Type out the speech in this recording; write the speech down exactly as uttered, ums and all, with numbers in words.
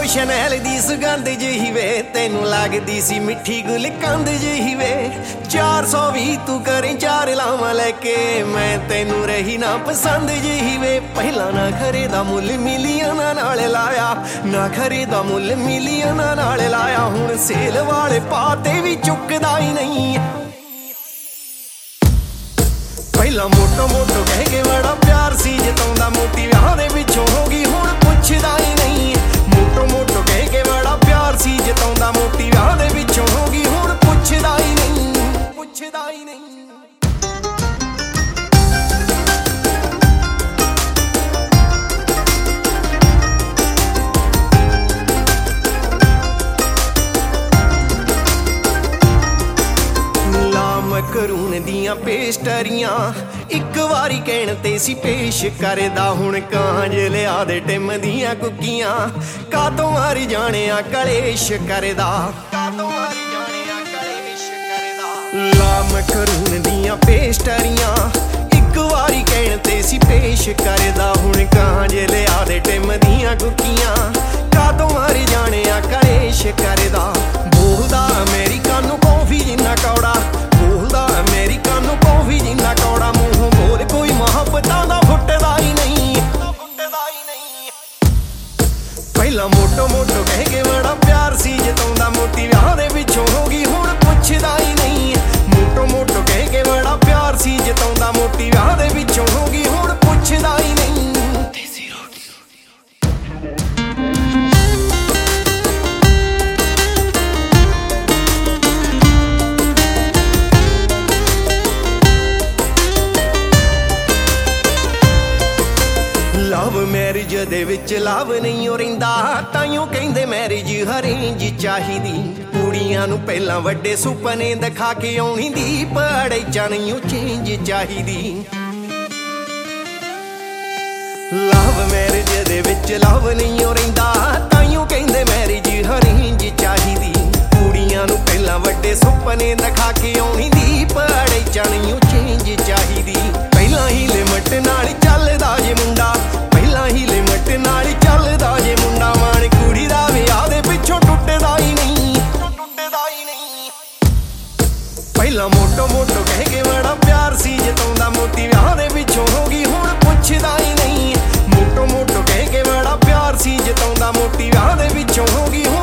Chanel दी सुगंध जही वे तेनू लगदी सी मिठी गुलकंद जही वे। चार सौ भी तू करें चार लावां लैके मैं तेनू रही ना पसंद जही वे। पहला ना खरे दा मुल मिलियना नाल लाया, ना खरे दा मुल मिलियना नाल लाया। हुण सेल वाले पाते भी चुकदा ही नहीं। पहला मोटो मोटो कह के बड़ा प्यार सी जताउंदा, मोटी विआह दे विचों हो गई हुण पुछदा ही नहीं। मोटो मोटो कह के बड़ा प्यार सी जताउंदा, मोटी विआह दे विचों हो गई हुण पुछदा ही नहीं, पुछदा ही नहीं। मकरून दियां पेस्टरियां इक वारी कहण ते सी पेश करदा। हुण कांज लिया दे टिम दियां कुक्कियां कातों मारी जाने आ कलेश करदा, कातों मारी जाने आ कलेश करदा। ला मकरून दियां पेस्टरियां इक वारी कहण ते सी पेश करदा। हुण कांज लिया दे टिम दियां कुक्कियां कातों मारी जाने आ कलेश करदा। बोलदा अमेरिका नूं कॉफी जिन्ना कौड़ा, बोलदा अमेरिका नूं कॉफी जिन्ना कौड़ा। मूंहों बोल कोई मुहब्बतां दा फुटदा ही नहीं, फुटदा ही नहीं। पहला मोटो मोटो कह के बड़ा प्यार सी जताउंदा, मोटी विआह दे विचों हो गई हुण पुछदा ही नहीं। मोटो मोटो कह के बड़ा प्यार सी जताउंदा, मोटी विआह दे विचों हो गई हुण पुछदा ही नहीं। लव मैरिज दे विच लव नहीं हो रहिंदा, ताइयों कहिंदे मैरिज अरेंज चाहिदी। कुड़ियां नूं पहलां वड्डे सुपने दिखा के आउणी दी, पढ़ाई च नहीं चेंज चाहिदी। लव मैरिज दे विच लव नहीं हो रहिंदा, ताइयों कहिंदे मैरिज अरेंज चाहिदी। कुड़ियां नूं पहलां वड्डे सुपने दिखा के आउणी दी, पढ़ाई च नहीं चेंज चाहिदी। पहलां ही लिमट नाल चलदा जे मुंडा, पहला ही लिमट नाल चलदा जे मुंडा। माण कुड़ी दा विआह दे पिछों टुटदा ही नहीं, टुटदा ही नहीं। पहला मोटो मोटो कह के बड़ा प्यार सी जताउंदा, मोटी विआह दे पिछों हो गई हुण पुछदा ही नहीं। मोटो मोटो कह के बड़ा प्यार सी जताउंदा, मोटी विआह दे पिछों हो गई।